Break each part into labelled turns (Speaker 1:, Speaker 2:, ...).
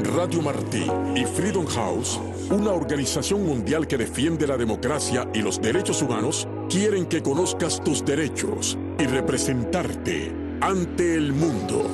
Speaker 1: Radio Martí y Freedom House, una organización mundial que defiende la democracia y los derechos humanos, quieren que conozcas tus derechos y representarte ante el mundo.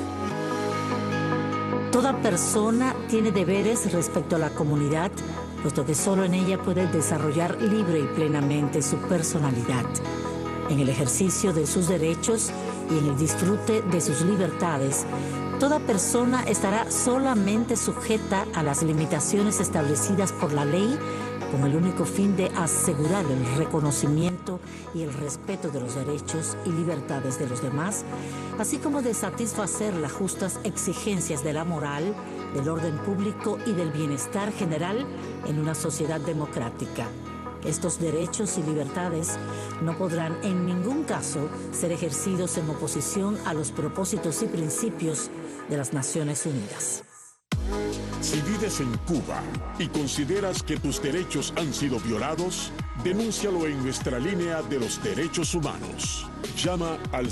Speaker 2: Toda persona tiene deberes respecto a la comunidad, puesto que solo en ella puede desarrollar libre y plenamente su personalidad. En el ejercicio de sus derechos y en el disfrute de sus libertades, toda persona estará solamente sujeta a las limitaciones establecidas por la ley, con el único fin de asegurar el reconocimiento y el respeto de los derechos y libertades de los demás, así como de satisfacer las justas exigencias de la moral, del orden público y del bienestar general en una sociedad democrática. Estos derechos y libertades no podrán en ningún caso ser ejercidos en oposición a los propósitos y principios de las Naciones Unidas.
Speaker 1: Si vives en Cuba y consideras que tus derechos han sido violados, denúncialo en nuestra línea de los derechos humanos. Llama al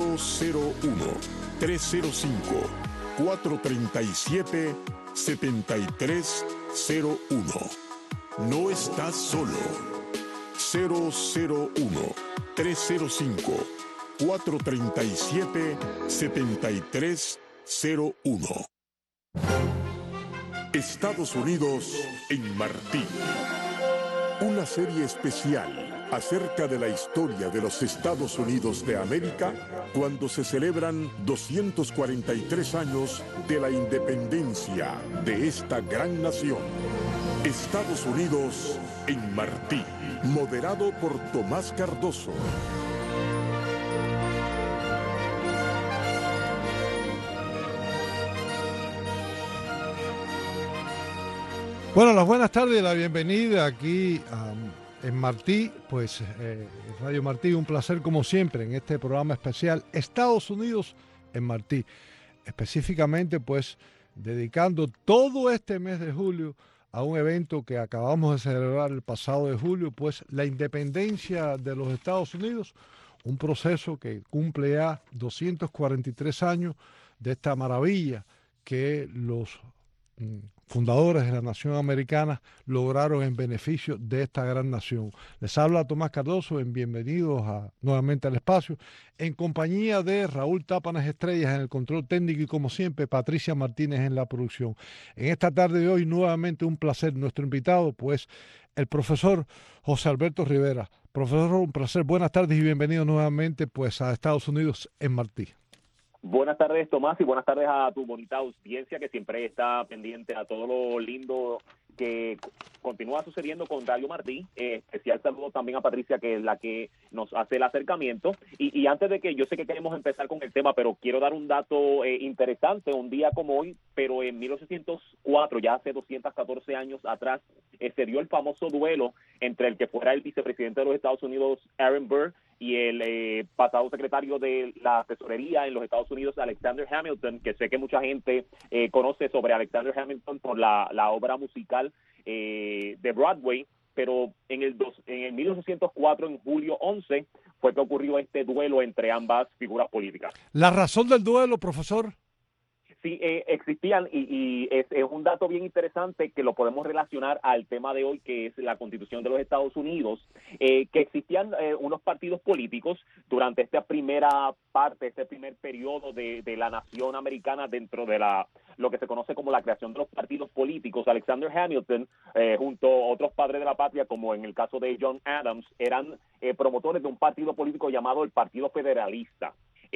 Speaker 1: 001-305-437-7301. No estás solo. 001-305-437-7301. Estados Unidos en Martí. Una serie especial acerca de la historia de los Estados Unidos de América cuando se celebran 243 años de la independencia de esta gran nación. Estados Unidos en Martí, moderado por Tomás Cardoso.
Speaker 3: Bueno, las buenas tardes y la bienvenida aquí en Martí, pues Radio Martí, un placer como siempre en este programa especial Estados Unidos en Martí, específicamente pues dedicando todo este mes de julio a un evento que acabamos de celebrar el pasado de julio, pues la independencia de los Estados Unidos, un proceso que cumple ya 243 años de esta maravilla que los fundadores de la nación americana lograron en beneficio de esta gran nación. Les habla Tomás Cardoso, bienvenidos nuevamente al espacio, en compañía de Raúl Tápanes Estrellas en el control técnico y como siempre Patricia Martínez en la producción. En esta tarde de hoy nuevamente un placer, nuestro invitado pues el profesor José Alberto Rivera. Profesor, un placer, buenas tardes y bienvenido nuevamente pues a Estados Unidos en Martí.
Speaker 4: Buenas tardes, Tomás, y buenas tardes a tu bonita audiencia que siempre está pendiente a todo lo lindo que continúa sucediendo con Radio Martí. Especial saludo también a Patricia, que es la que nos hace el acercamiento. Y antes de que, yo sé que queremos empezar con el tema, pero quiero dar un dato interesante. Un día como hoy, pero en 1804, ya hace 214 años atrás, se dio el famoso duelo entre el que fuera el vicepresidente de los Estados Unidos, Aaron Burr, y el pasado secretario de la tesorería en los Estados Unidos, Alexander Hamilton, que sé que mucha gente conoce sobre Alexander Hamilton por la obra musical de Broadway, pero en el 1804, en julio 11, fue que ocurrió este duelo entre ambas figuras políticas.
Speaker 3: ¿La razón del duelo, profesor?
Speaker 4: Sí, existían y es un dato bien interesante que lo podemos relacionar al tema de hoy, que es la Constitución de los Estados Unidos, que existían unos partidos políticos durante esta primera parte, este primer periodo de la nación americana dentro de lo que se conoce como la creación de los partidos políticos. Alexander Hamilton, junto a otros padres de la patria, como en el caso de John Adams, eran promotores de un partido político llamado el Partido Federalista.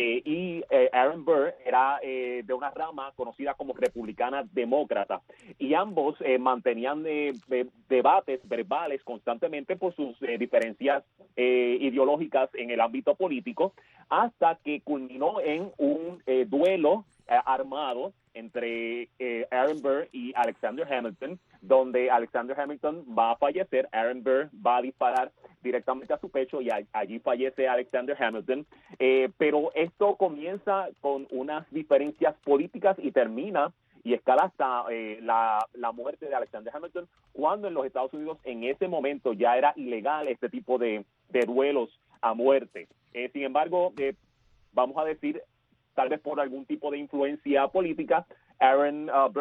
Speaker 4: Y Aaron Burr era de una rama conocida como republicana demócrata, y ambos mantenían debates verbales constantemente por sus diferencias ideológicas en el ámbito político, hasta que culminó en un duelo armado entre Aaron Burr y Alexander Hamilton, donde Alexander Hamilton va a fallecer, Aaron Burr va a disparar directamente a su pecho y allí fallece Alexander Hamilton, pero esto comienza con unas diferencias políticas y termina y escala hasta la muerte de Alexander Hamilton, cuando en los Estados Unidos en ese momento ya era ilegal este tipo de duelos a muerte. Sin embargo, vamos a decir, tal vez por algún tipo de influencia política, Aaron Burr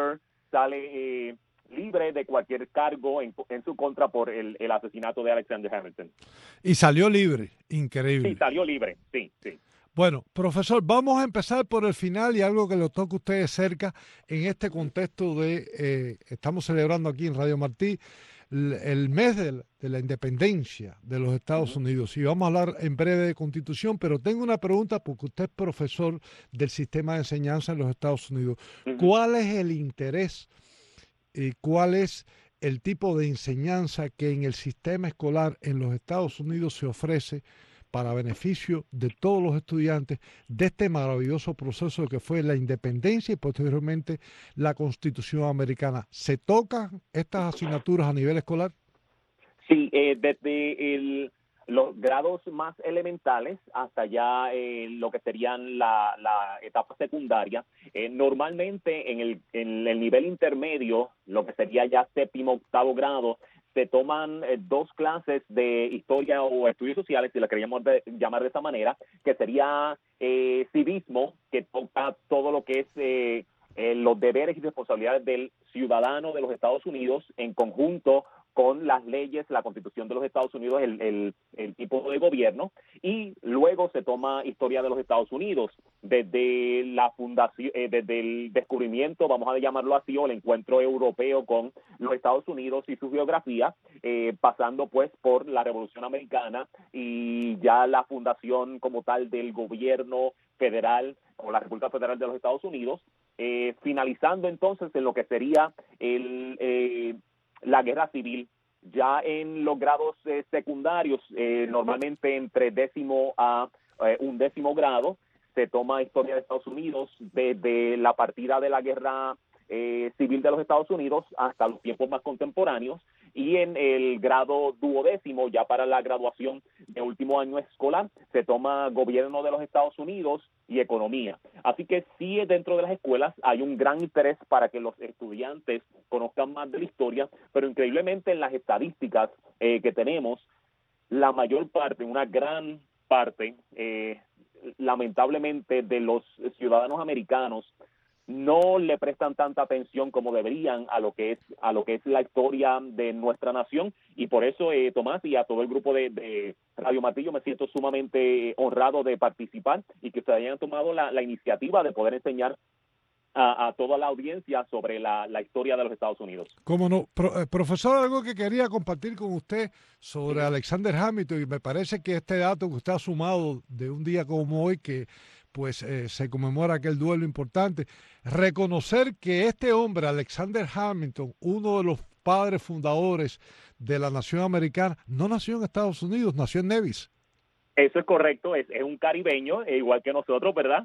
Speaker 4: sale libre de cualquier cargo en su contra por el asesinato de Alexander Hamilton.
Speaker 3: Y salió libre, increíble.
Speaker 4: Sí, salió libre, sí, sí.
Speaker 3: Bueno, profesor, vamos a empezar por el final y algo que le toca a ustedes cerca en este contexto de, estamos celebrando aquí en Radio Martí el mes de la independencia de los Estados Unidos y vamos a hablar en breve de Constitución, pero tengo una pregunta porque usted es profesor del sistema de enseñanza en los Estados Unidos. ¿Cuál es el interés y cuál es el tipo de enseñanza que en el sistema escolar en los Estados Unidos se ofrece para beneficio de todos los estudiantes de este maravilloso proceso que fue la independencia y posteriormente la Constitución americana? ¿Se tocan estas asignaturas a nivel escolar?
Speaker 4: Sí, desde los grados más elementales hasta ya lo que serían la etapa secundaria. Normalmente en el nivel intermedio, lo que sería ya séptimo, octavo grado, se toman 2 clases de historia o estudios sociales, si la queríamos llamar de esa manera, que sería civismo, que toca todo lo que es los deberes y responsabilidades del ciudadano de los Estados Unidos en conjunto con las leyes, la Constitución de los Estados Unidos, el tipo de gobierno, y luego se toma historia de los Estados Unidos, desde la fundación, desde el descubrimiento, vamos a llamarlo así, o el encuentro europeo con los Estados Unidos y su geografía, pasando pues por la Revolución Americana y ya la fundación como tal del gobierno federal o la República Federal de los Estados Unidos, finalizando entonces en lo que sería la guerra civil. Ya en los grados secundarios, normalmente entre 10º a 11º grado, se toma historia de Estados Unidos desde la partida de la guerra civil de los Estados Unidos hasta los tiempos más contemporáneos, y en el grado 12º, ya para la graduación de último año escolar, se toma gobierno de los Estados Unidos y economía. Así que sí, dentro de las escuelas hay un gran interés para que los estudiantes conozcan más de la historia, pero increíblemente en las estadísticas que tenemos, la mayor parte, una gran parte, lamentablemente, de los ciudadanos americanos no le prestan tanta atención como deberían a lo que es la historia de nuestra nación, y por eso, Tomás, y a todo el grupo de Radio Martí, yo me siento sumamente honrado de participar y que ustedes hayan tomado la iniciativa de poder enseñar a toda la audiencia sobre la historia de los Estados Unidos.
Speaker 3: Cómo no. Profesor, algo que quería compartir con usted sobre Alexander Hamilton, y me parece que este dato que usted ha sumado de un día como hoy, que pues se conmemora aquel duelo importante, reconocer que este hombre, Alexander Hamilton, uno de los padres fundadores de la nación americana, no nació en Estados Unidos, nació en Nevis.
Speaker 4: Eso es correcto, es un caribeño, igual que nosotros, ¿verdad?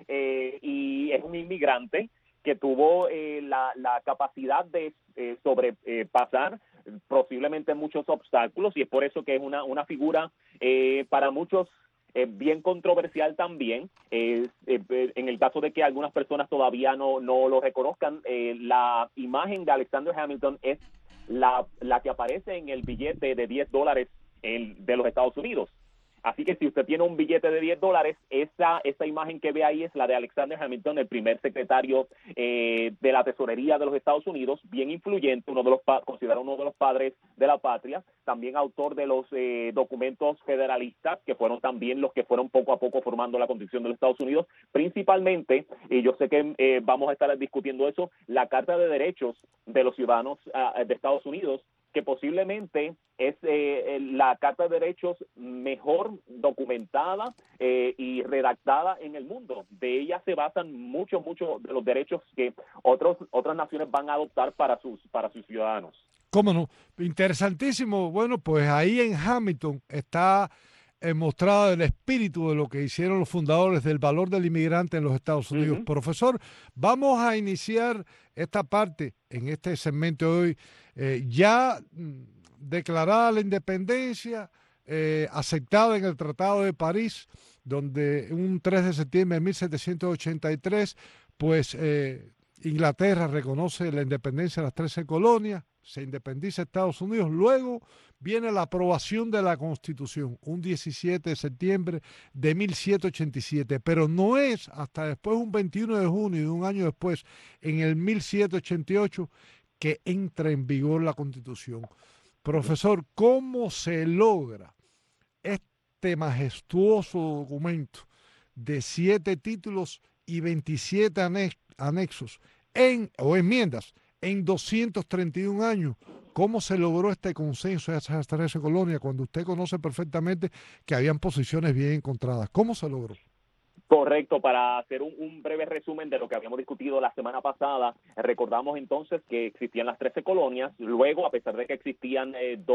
Speaker 4: Y es un inmigrante que tuvo la capacidad de sobrepasar posiblemente muchos obstáculos, y es por eso que es una figura para muchos bien controversial también. En el caso de que algunas personas todavía no lo reconozcan, la imagen de Alexander Hamilton es la que aparece en el billete de $10 de los Estados Unidos. Así que si usted tiene un billete de $10, esa imagen que ve ahí es la de Alexander Hamilton, el primer secretario de la tesorería de los Estados Unidos, bien influyente, considerado uno de los padres de la patria, también autor de los documentos federalistas, que fueron también los que fueron poco a poco formando la Constitución de los Estados Unidos, principalmente, y yo sé que vamos a estar discutiendo eso, la Carta de Derechos de los Ciudadanos de Estados Unidos, que posiblemente es la Carta de Derechos mejor documentada y redactada en el mundo. De ella se basan muchos de los derechos que otras naciones van a adoptar para sus ciudadanos.
Speaker 3: ¿Cómo no? Interesantísimo. Bueno, pues ahí en Hamilton está mostrado el espíritu de lo que hicieron los fundadores del valor del inmigrante en los Estados Unidos. Profesor, vamos a iniciar esta parte en este segmento de hoy. Ya declarada la independencia, aceptada en el Tratado de París, donde un 3 de septiembre de 1783, pues Inglaterra reconoce la independencia de las 13 colonias, se independiza Estados Unidos, luego viene la aprobación de la Constitución, un 17 de septiembre de 1787, pero no es hasta después, un 21 de junio de un año después, en el 1788, que entra en vigor la Constitución. Profesor, ¿cómo se logra este majestuoso documento de 7 títulos y 27 anexos o enmiendas en 231 años? ¿Cómo se logró este consenso de esas 13 colonias cuando usted conoce perfectamente que habían posiciones bien encontradas? ¿Cómo se logró?
Speaker 4: Correcto, para hacer un breve resumen de lo que habíamos discutido la semana pasada, recordamos entonces que existían las 13 colonias, luego a pesar de que existían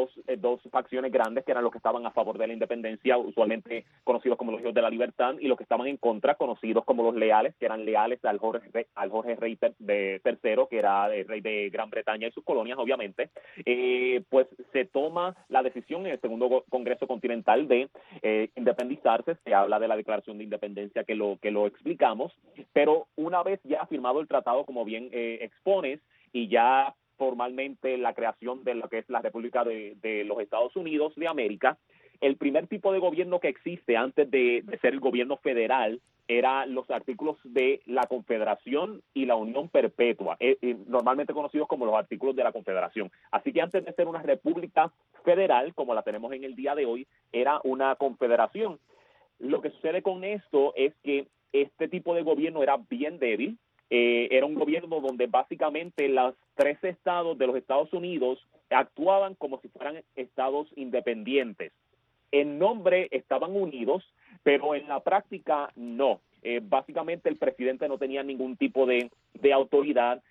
Speaker 4: dos facciones grandes que eran los que estaban a favor de la independencia, usualmente conocidos como los Hijos de la Libertad, y los que estaban en contra, conocidos como los leales, que eran leales al Jorge Rey III, que era el rey de Gran Bretaña y sus colonias, obviamente, pues se toma la decisión en el segundo Congreso Continental de independizarse. Se habla de la Declaración de Independencia que lo explicamos, pero una vez ya firmado el tratado, como bien expones, y ya formalmente la creación de lo que es la República de los Estados Unidos de América, el primer tipo de gobierno que existe antes de ser el gobierno federal era los artículos de la Confederación y la Unión Perpetua, normalmente conocidos como los artículos de la Confederación. Así que antes de ser una república federal, como la tenemos en el día de hoy, era una confederación. Lo que sucede con esto es que este tipo de gobierno era bien débil. Era un gobierno donde básicamente los 13 estados de los Estados Unidos actuaban como si fueran estados independientes. En nombre estaban unidos, pero en la práctica no. Básicamente el presidente no tenía ningún tipo de autoridad.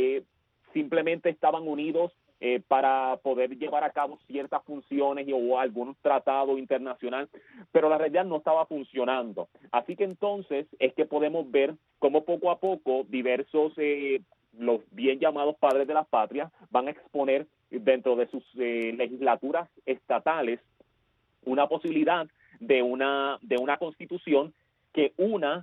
Speaker 4: Simplemente estaban unidos para poder llevar a cabo ciertas funciones o algún tratado internacional, pero la realidad no estaba funcionando. Así que entonces es que podemos ver cómo poco a poco diversos, los bien llamados padres de la patria, van a exponer dentro de sus legislaturas estatales una posibilidad de una constitución que una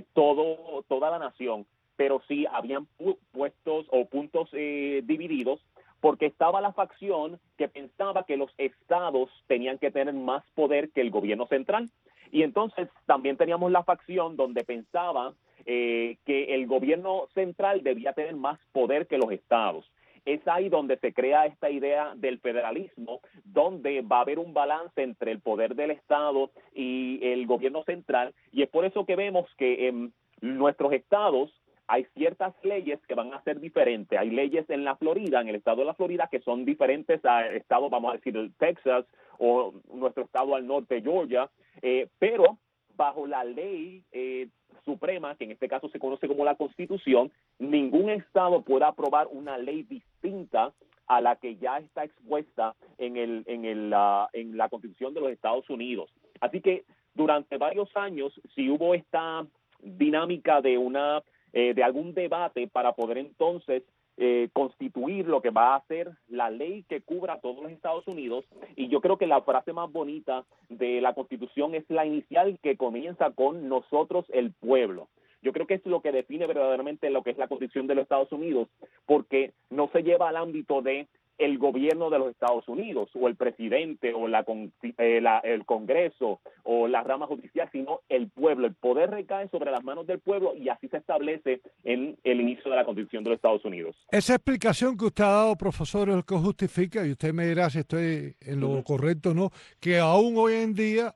Speaker 4: toda la nación, pero sí habían puestos o puntos divididos, porque estaba la facción que pensaba que los estados tenían que tener más poder que el gobierno central. Y entonces también teníamos la facción donde pensaba que el gobierno central debía tener más poder que los estados. Es ahí donde se crea esta idea del federalismo, donde va a haber un balance entre el poder del estado y el gobierno central. Y es por eso que vemos que en nuestros estados hay ciertas leyes que van a ser diferentes. Hay leyes en la Florida, en el estado de la Florida, que son diferentes al estado, vamos a decir, el Texas o nuestro estado al norte, Georgia, pero bajo la ley suprema, que en este caso se conoce como la Constitución, ningún estado puede aprobar una ley distinta a la que ya está expuesta en la Constitución de los Estados Unidos. Así que durante varios años, si hubo esta dinámica de algún debate para poder entonces constituir lo que va a ser la ley que cubra a todos los Estados Unidos, y yo creo que la frase más bonita de la Constitución es la inicial, que comienza con nosotros el pueblo. Yo creo que es lo que define verdaderamente lo que es la Constitución de los Estados Unidos, porque no se lleva al ámbito de el gobierno de los Estados Unidos o el presidente o el Congreso o la rama judicial, sino el pueblo. El poder recae sobre las manos del pueblo y así se establece en el inicio de la Constitución de los Estados Unidos.
Speaker 3: Esa explicación que usted ha dado, profesor, es lo que justifica, y usted me dirá si estoy en lo correcto o no, que aún hoy en día,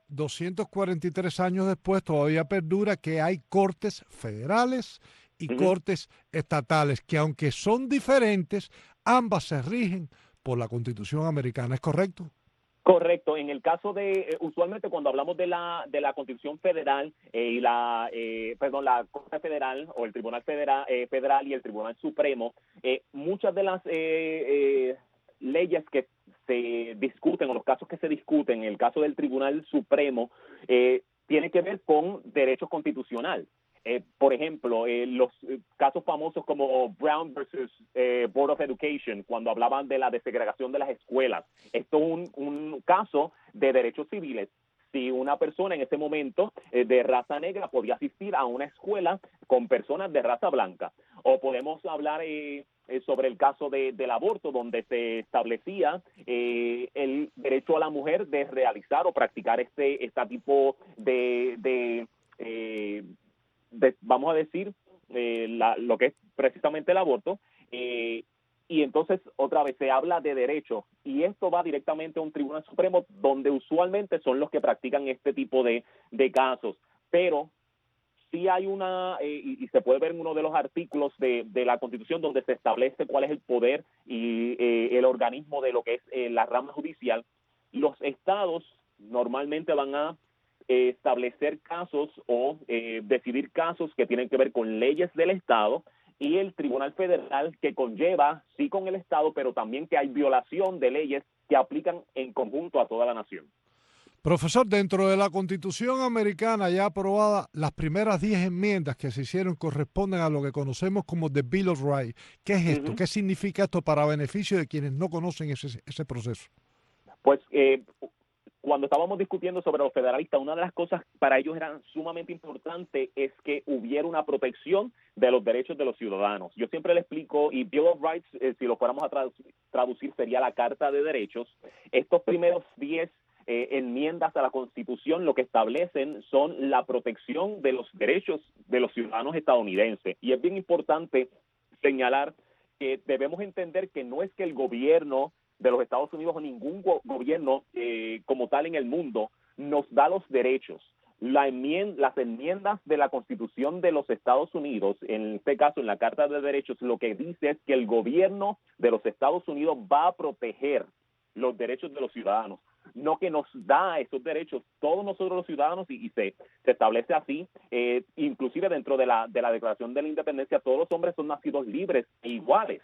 Speaker 3: 243 años después, todavía perdura que hay cortes federales y cortes estatales, que aunque son diferentes, ambas se rigen por la Constitución americana. ¿Es correcto?
Speaker 4: Correcto. En el caso de, usualmente cuando hablamos de la Constitución Federal y la Corte Federal o el Tribunal Federal y el Tribunal Supremo, muchas de las leyes que se discuten o los casos que se discuten en el caso del Tribunal Supremo tiene que ver con derecho constitucional. Por ejemplo, los casos famosos como Brown versus Board of Education, cuando hablaban de la desegregación de las escuelas. Esto es un caso de derechos civiles. Si una persona en ese momento de raza negra podía asistir a una escuela con personas de raza blanca, O podemos hablar sobre el caso del aborto, donde se establecía el derecho a la mujer de realizar o practicar este tipo vamos a decir, lo que es precisamente el aborto. Y entonces, otra vez, se habla de derechos, y esto va directamente a un tribunal supremo, donde usualmente son los que practican este tipo de casos. Pero sí hay y se puede ver en uno de los artículos de la Constitución, donde se establece cuál es el poder y el organismo de lo que es la rama judicial. Los estados normalmente van a establecer casos o decidir casos que tienen que ver con leyes del estado, y el Tribunal Federal, que conlleva, sí, con el estado, pero también que hay violación de leyes que aplican en conjunto a toda la nación.
Speaker 3: Profesor, dentro de la Constitución americana ya aprobada, las primeras 10 enmiendas que se hicieron corresponden a lo que conocemos como the Bill of Rights. ¿Qué es esto? ¿Qué significa esto para beneficio de quienes no conocen ese proceso?
Speaker 4: Pues cuando estábamos discutiendo sobre los federalistas, una de las cosas para ellos era sumamente importante es que hubiera una protección de los derechos de los ciudadanos. Yo siempre le explico, y Bill of Rights, si lo fuéramos a traducir, sería la Carta de Derechos. Estos primeros 10 enmiendas a la Constitución lo que establecen son la protección de los derechos de los ciudadanos estadounidenses. Y es bien importante señalar que debemos entender que no es que el gobierno de los Estados Unidos o ningún gobierno como tal en el mundo nos da los derechos. Las enmiendas de la Constitución de los Estados Unidos, en este caso en la Carta de Derechos, lo que dice es que el gobierno de los Estados Unidos va a proteger los derechos de los ciudadanos, no que nos da esos derechos todos nosotros los ciudadanos, y se establece así, inclusive dentro de la Declaración de la Independencia, todos los hombres son nacidos libres e iguales.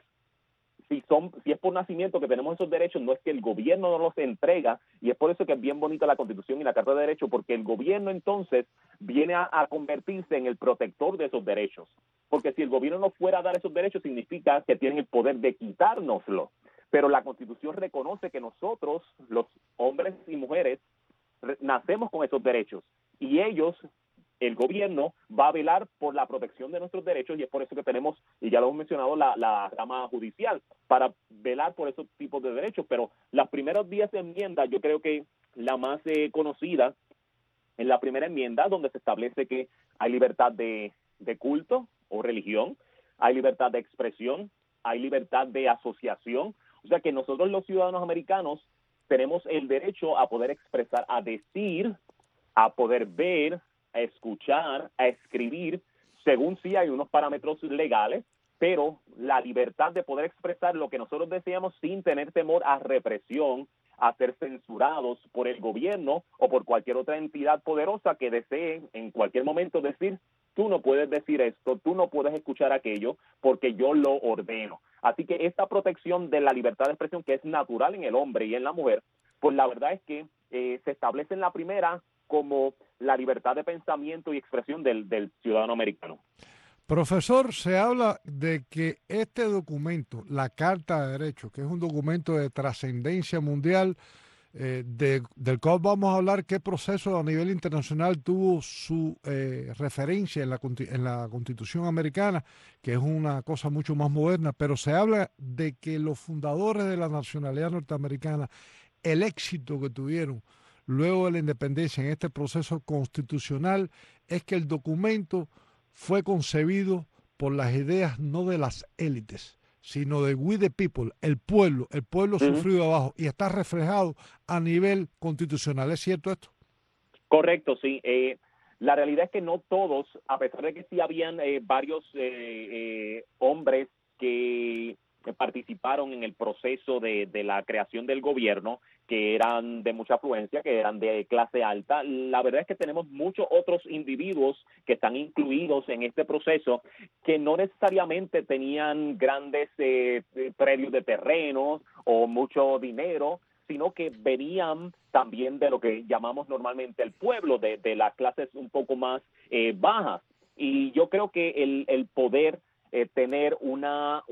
Speaker 4: Si es por nacimiento que tenemos esos derechos, no es que el gobierno nos los entrega, y es por eso que es bien bonita la Constitución y la Carta de Derechos, porque el gobierno entonces viene a convertirse en el protector de esos derechos, porque si el gobierno no fuera a dar esos derechos, significa que tienen el poder de quitárnoslo. Pero la Constitución reconoce que nosotros, los hombres y mujeres, nacemos con esos derechos, y el gobierno va a velar por la protección de nuestros derechos, y es por eso que tenemos, y ya lo hemos mencionado, la rama judicial, para velar por esos tipos de derechos. Pero las primeras 10 enmiendas, yo creo que la más conocida en la primera enmienda, donde se establece que hay libertad de culto o religión, hay libertad de expresión, hay libertad de asociación. O sea que nosotros los ciudadanos americanos tenemos el derecho a poder expresar, a decir, a poder ver, a escuchar, a escribir, según sí hay unos parámetros legales, pero la libertad de poder expresar lo que nosotros deseamos sin tener temor a represión, a ser censurados por el gobierno o por cualquier otra entidad poderosa que desee en cualquier momento decir: tú no puedes decir esto, tú no puedes escuchar aquello, porque yo lo ordeno. Así que esta protección de la libertad de expresión, que es natural en el hombre y en la mujer, pues la verdad es que se establece en la primera como la libertad de pensamiento y expresión del ciudadano americano.
Speaker 3: Profesor, se habla de que este documento, la Carta de Derechos, que es un documento de trascendencia mundial, del cual vamos a hablar qué proceso a nivel internacional tuvo su referencia en la Constitución americana, que es una cosa mucho más moderna, pero se habla de que los fundadores de la nacionalidad norteamericana, el éxito que tuvieron luego de la independencia en este proceso constitucional, es que el documento fue concebido por las ideas no de las élites, sino de we the people, el pueblo sufrido abajo, y está reflejado a nivel constitucional. ¿Es cierto esto?
Speaker 4: Correcto, sí. La realidad es que no todos, a pesar de que sí habían varios hombres que participaron en el proceso de la creación del gobierno, que eran de mucha afluencia, que eran de clase alta. La verdad es que tenemos muchos otros individuos que están incluidos en este proceso que no necesariamente tenían grandes predios de terrenos o mucho dinero, sino que venían también de lo que llamamos normalmente el pueblo, de las clases un poco más bajas. Y yo creo que el poder tener una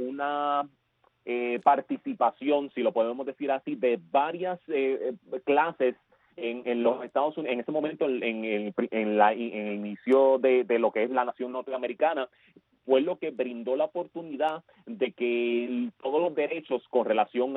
Speaker 4: participación, si lo podemos decir así, de varias clases en los Estados Unidos, en ese momento, en el inicio de lo que es la nación norteamericana, fue lo que brindó la oportunidad de que todos los derechos con relación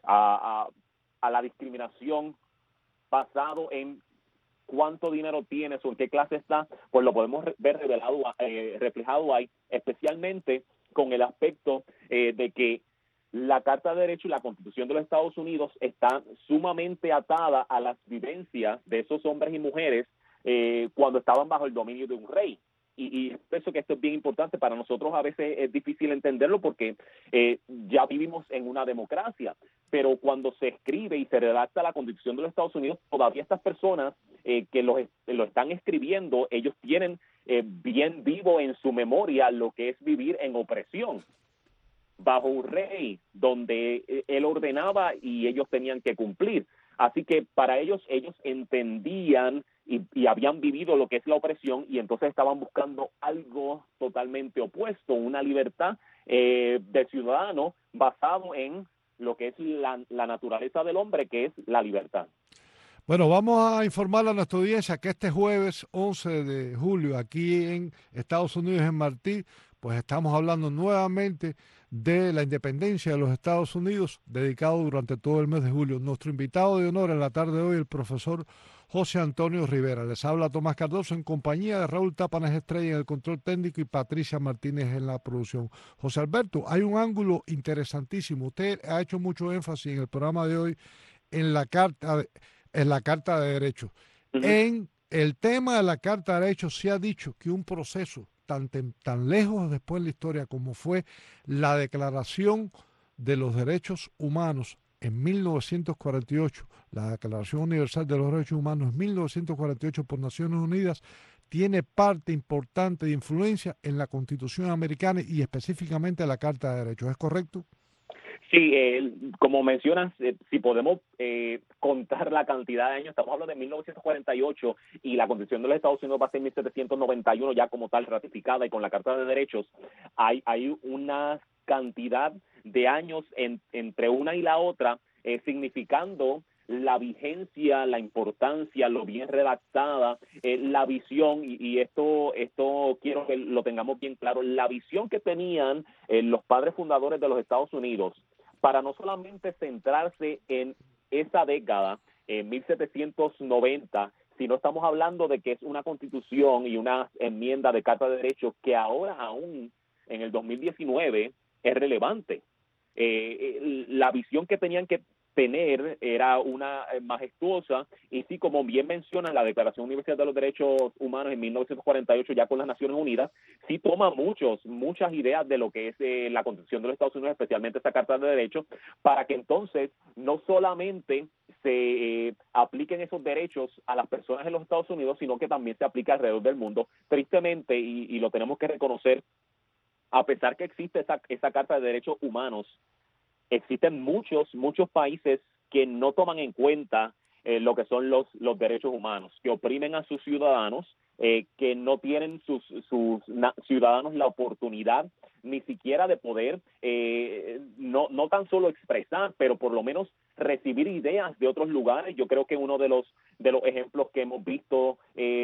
Speaker 4: a la discriminación basado en cuánto dinero tienes o en qué clase está, pues lo podemos ver reflejado ahí, especialmente con el aspecto de que la Carta de Derechos y la Constitución de los Estados Unidos están sumamente atada a las vivencias de esos hombres y mujeres cuando estaban bajo el dominio de un rey. Y pienso que esto es bien importante. Para nosotros a veces es difícil entenderlo porque ya vivimos en una democracia, pero cuando se escribe y se redacta la Constitución de los Estados Unidos, todavía estas personas que lo están escribiendo, ellos tienen bien vivo en su memoria lo que es vivir en opresión bajo un rey donde él ordenaba y ellos tenían que cumplir. Así que para ellos entendían y habían vivido lo que es la opresión, y entonces estaban buscando algo totalmente opuesto, una libertad de ciudadano basado en lo que es la naturaleza del hombre, que es la libertad.
Speaker 3: Bueno, vamos a informar a nuestra audiencia que este jueves 11 de julio aquí en Estados Unidos, en Martí, pues estamos hablando nuevamente de la independencia de los Estados Unidos, dedicado durante todo el mes de julio. Nuestro invitado de honor en la tarde de hoy, el profesor José Antonio Rivera. Les habla Tomás Cardoso en compañía de Raúl Tápanes Estrella en el control técnico y Patricia Martínez en la producción. José Alberto, hay un ángulo interesantísimo. Usted ha hecho mucho énfasis en el programa de hoy en la Carta de Derechos.
Speaker 4: Uh-huh.
Speaker 3: En el tema de la Carta de Derechos se ha dicho que un proceso tan lejos después en la historia como fue la Declaración de los Derechos Humanos en 1948, la Declaración Universal de los Derechos Humanos en 1948 por Naciones Unidas, tiene parte importante de influencia en la Constitución americana y específicamente la Carta de Derechos. ¿Es correcto?
Speaker 4: Sí, como mencionas, si podemos contar la cantidad de años, estamos hablando de 1948 y la Constitución de los Estados Unidos va a ser 1791 ya como tal ratificada, y con la Carta de Derechos hay una cantidad de años entre una y la otra, significando la vigencia, la importancia, lo bien redactada, la visión, y esto quiero que lo tengamos bien claro, la visión que tenían los padres fundadores de los Estados Unidos para no solamente centrarse en esa década, en 1790, sino estamos hablando de que es una constitución y una enmienda de Carta de Derechos que ahora aún en el 2019 es relevante. La visión que tenían que tener era una majestuosa, y sí, como bien menciona la Declaración Universal de los Derechos Humanos en 1948 ya con las Naciones Unidas, sí toma muchas ideas de lo que es la Constitución de los Estados Unidos, especialmente esta Carta de Derechos, para que entonces no solamente se apliquen esos derechos a las personas en los Estados Unidos, sino que también se aplica alrededor del mundo. Tristemente, y lo tenemos que reconocer, a pesar que existe esa Carta de Derechos Humanos, existen muchos países que no toman en cuenta lo que son los derechos humanos, que oprimen a sus ciudadanos, que no tienen sus ciudadanos la oportunidad ni siquiera de poder no tan solo expresar, pero por lo menos recibir ideas de otros lugares. Yo creo que uno de los ejemplos que hemos visto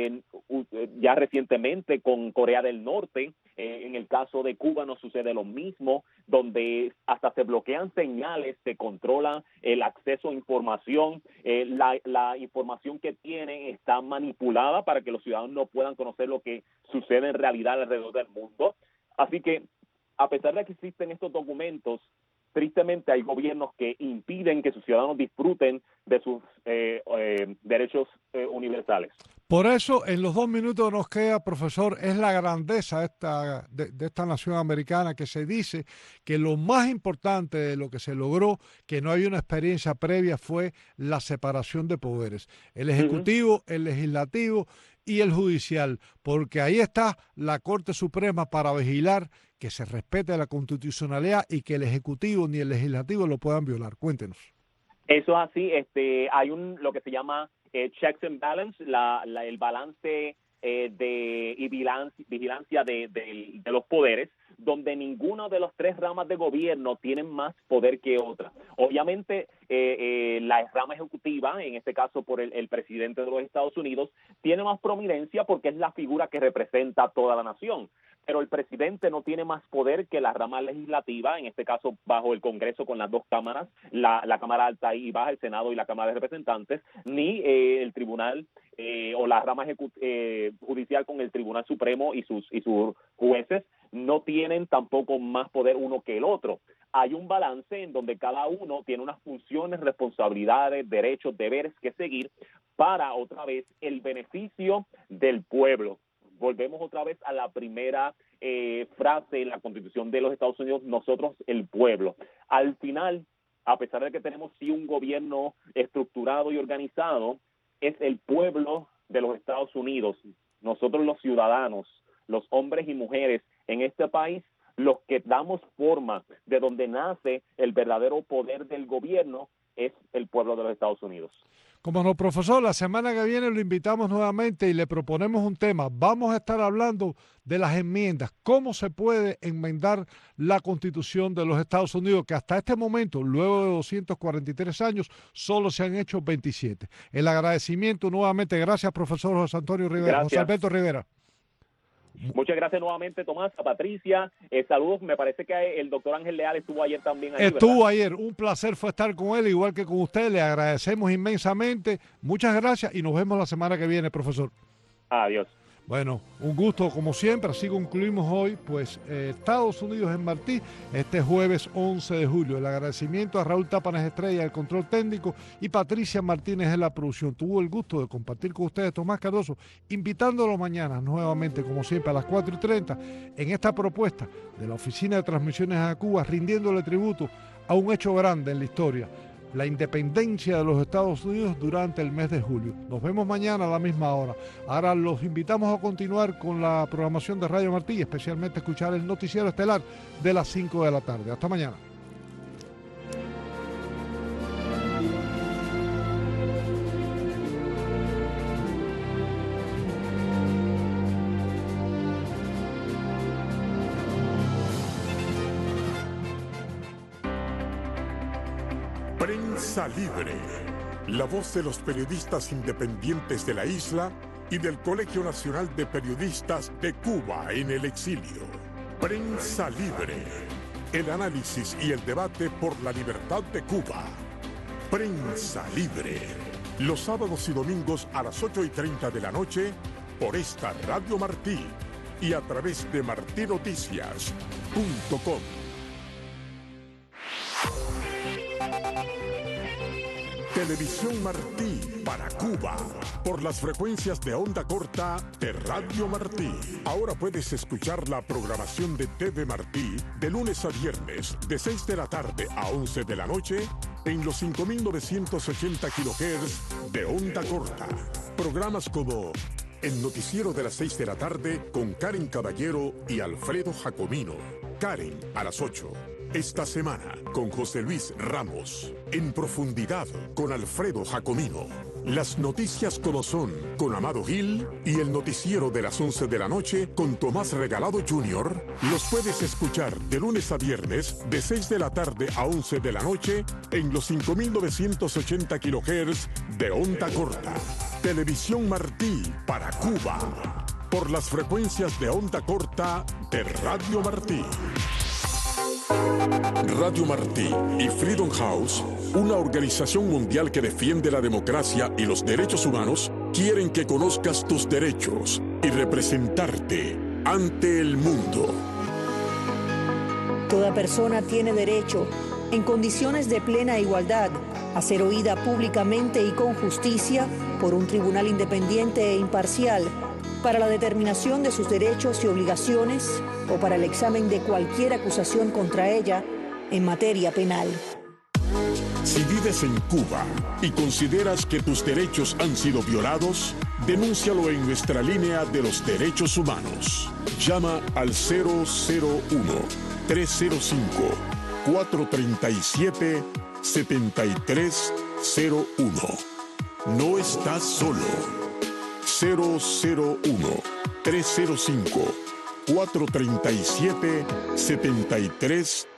Speaker 4: ya recientemente con Corea del Norte, en el caso de Cuba no sucede lo mismo, donde hasta se bloquean señales, se controla el acceso a información, la información que tienen está manipulada para que los ciudadanos no puedan conocer lo que sucede en realidad alrededor del mundo. Así que, a pesar de que existen estos documentos, tristemente hay gobiernos que impiden que sus ciudadanos disfruten de sus derechos universales.
Speaker 3: Por eso, en los 2 minutos que nos queda, profesor, es la grandeza de esta nación americana, que se dice que lo más importante de lo que se logró, que no hay una experiencia previa, fue la separación de poderes. El Ejecutivo, el Legislativo y el Judicial, porque ahí está la Corte Suprema para vigilar que se respete la constitucionalidad y que el Ejecutivo ni el Legislativo lo puedan violar. Cuéntenos.
Speaker 4: Eso es así. Hay lo que se llama checks and balance, el balance y vigilancia de los poderes, donde ninguno de los 3 ramas de gobierno tienen más poder que otra. Obviamente, la rama ejecutiva, en este caso por el presidente de los Estados Unidos, tiene más prominencia porque es la figura que representa a toda la nación. pero el presidente no tiene más poder que la rama legislativa, en este caso bajo el Congreso con las dos cámaras, la Cámara Alta y Baja, el Senado y la Cámara de Representantes, ni el Tribunal o la rama judicial con el Tribunal Supremo y sus jueces no tienen tampoco más poder uno que el otro. Hay un balance en donde cada uno tiene unas funciones, responsabilidades, derechos, deberes que seguir para, otra vez, el beneficio del pueblo. Volvemos otra vez a la primera frase en la Constitución de los Estados Unidos, nosotros el pueblo. Al final, a pesar de que tenemos sí un gobierno estructurado y organizado, es el pueblo de los Estados Unidos, nosotros los ciudadanos, los hombres y mujeres en este país, los que damos forma de donde nace el verdadero poder del gobierno, es el pueblo de los Estados Unidos.
Speaker 3: Como no, profesor, la semana que viene lo invitamos nuevamente y le proponemos un tema. Vamos a estar hablando de las enmiendas, cómo se puede enmendar la Constitución de los Estados Unidos, que hasta este momento, luego de 243 años, solo se han hecho 27. El agradecimiento nuevamente, gracias, profesor José Antonio Rivera,
Speaker 4: Gracias.
Speaker 3: José Alberto Rivera.
Speaker 4: Muchas gracias nuevamente, Tomás, a Patricia. Saludos, me parece que el doctor Ángel Leal estuvo ayer también ahí,
Speaker 3: Estuvo
Speaker 4: ¿verdad?
Speaker 3: ayer, un placer fue estar con él, igual que con usted, le agradecemos inmensamente. Muchas gracias y nos vemos la semana que viene, profesor.
Speaker 4: Adiós.
Speaker 3: Bueno, un gusto como siempre, así concluimos hoy, pues Estados Unidos en Martí, este jueves 11 de julio. El agradecimiento a Raúl Tápanes Estrella, el control técnico, y Patricia Martínez en la producción. Tuvo el gusto de compartir con ustedes, Tomás Cardoso, invitándolo mañana nuevamente, como siempre, a las 4:30, en esta propuesta de la Oficina de Transmisiones a Cuba, rindiéndole tributo a un hecho grande en la historia, la independencia de los Estados Unidos durante el mes de julio. Nos vemos mañana a la misma hora. Ahora los invitamos a continuar con la programación de Radio Martí, especialmente escuchar el noticiero estelar de las 5 de la tarde. Hasta mañana.
Speaker 1: Prensa Libre, la voz de los periodistas independientes de la isla y del Colegio Nacional de Periodistas de Cuba en el exilio. Prensa Libre, el análisis y el debate por la libertad de Cuba. Prensa Libre, los sábados y domingos a las 8:30 de la noche por esta Radio Martí y a través de martinoticias.com. Televisión Martí para Cuba, por las frecuencias de onda corta de Radio Martí. Ahora puedes escuchar la programación de TV Martí de lunes a viernes, de 6 de la tarde a 11 de la noche, en los 5.980 kHz de onda corta. Programas como El Noticiero de las 6 de la tarde con Karen Caballero y Alfredo Jacomino. Karen a las 8. Esta semana, con José Luis Ramos. En profundidad, con Alfredo Jacomino. Las noticias como son, con Amado Gil. Y el noticiero de las 11 de la noche, con Tomás Regalado Jr. Los puedes escuchar de lunes a viernes, de 6 de la tarde a 11 de la noche, en los 5.980 kHz de onda corta. Televisión Martí para Cuba, por las frecuencias de onda corta de Radio Martí. Radio Martí y Freedom House, una organización mundial que defiende la democracia y los derechos humanos, quieren que conozcas tus derechos y representarte ante el mundo.
Speaker 5: Toda persona tiene derecho, en condiciones de plena igualdad, a ser oída públicamente y con justicia por un tribunal independiente e imparcial, para la determinación de sus derechos y obligaciones o para el examen de cualquier acusación contra ella en materia penal.
Speaker 1: Si vives en Cuba y consideras que tus derechos han sido violados, denúncialo en nuestra línea de los derechos humanos. Llama al 001-305-437-7301. No estás solo. 001-305-437-7301.